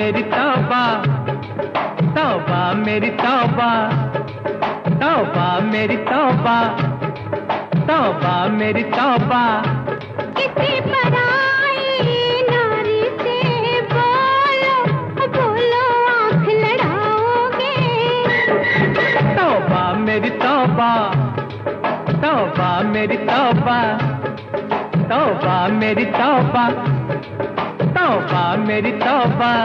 मेरी तौबा, तौबा मेरी तौबा, तौबा मेरी तौबा, तौबा मेरी तौबा। किसी पराई नारी से बोलो बोलो आँख लड़ाओगे। तौबा मेरी तौबा, तौबा मेरी तौबा, तौबा मेरी तौबा, तौबा मेरी तौबा।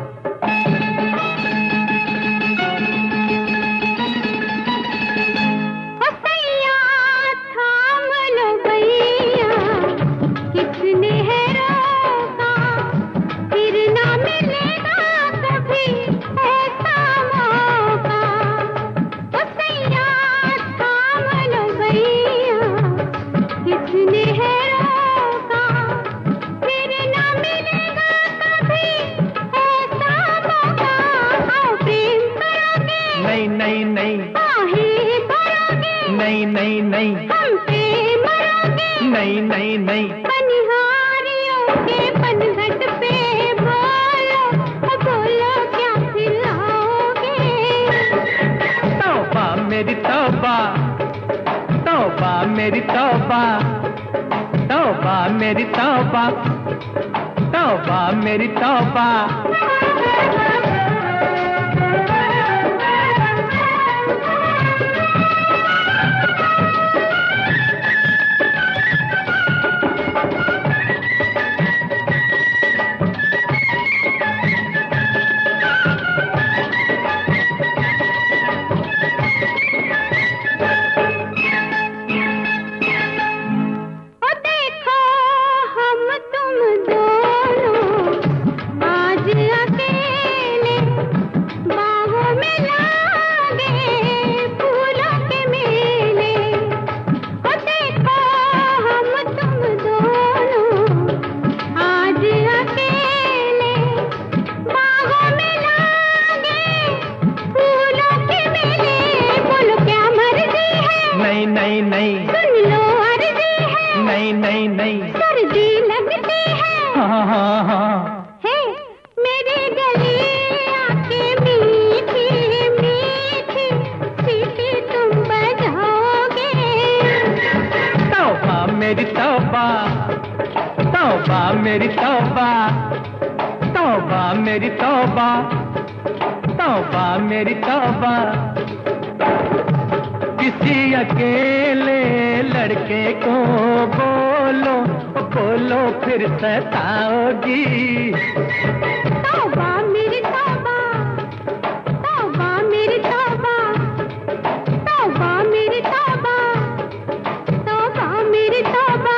किसने है रोका, फिर ना मिलेगा कभी ऐसा मौका। ओ सैया थाम लो भैया, किसने है रोका, फिर ना मिलेगा कभी ऐसा मौका। आओ प्रेम करोगे, नहीं नहीं नहीं, आहे भरोगे, नहीं नहीं नहीं, हम पे मरोगे, नहीं नहीं नहीं। बनिहारियों के पनघट पे बोलो बोलो क्या खिलाओगे। तौबा मेरी तौबा, तौबा मेरी तौबा, तौबा मेरी तौबा, तौबा मेरी तौबा। नहीं नहीं, सुन लो अर्जी है, नहीं नहीं नहीं, सर्दी लगती है, हाँ हाँ हाँ, है मेरे गले आके मीठी मीठी सीटी तुम बजाओगे। तौबा मेरी तौबा, तौबा मेरी तौबा, तौबा मेरी तौबा, तौबा मेरी तौबा। किसी अकेले लड़के को बोलो बोलो फिर सताओगी। तौबा मेरी तौबा, तौबा मेरी तौबा, तौबा मेरी तौबा, तौबा मेरी तौबा।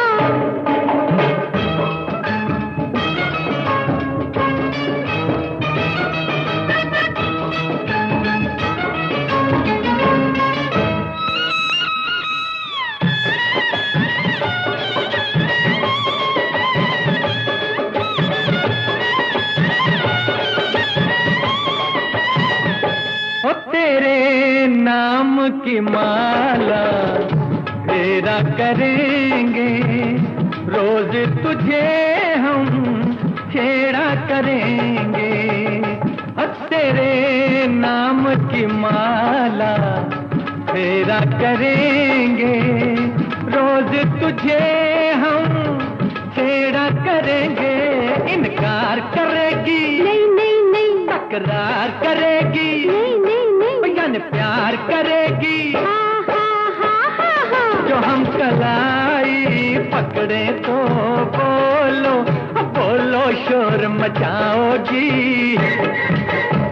तेरे नाम की माला फेरा करेंगे, रोज तुझे हम छेड़ा करेंगे। तेरे नाम की माला फेरा करेंगे, रोज तुझे हम छेड़ा करेंगे। इनकार करेगी, नहीं नहीं नहीं, तकरार करेगी, नहीं नहीं नहीं, यानी प्यार करेगी। हाँ हाँ हाँ हाँ हाँ। जो हम कलाई पकड़े तो बोलो बोलो शोर मचाओगी।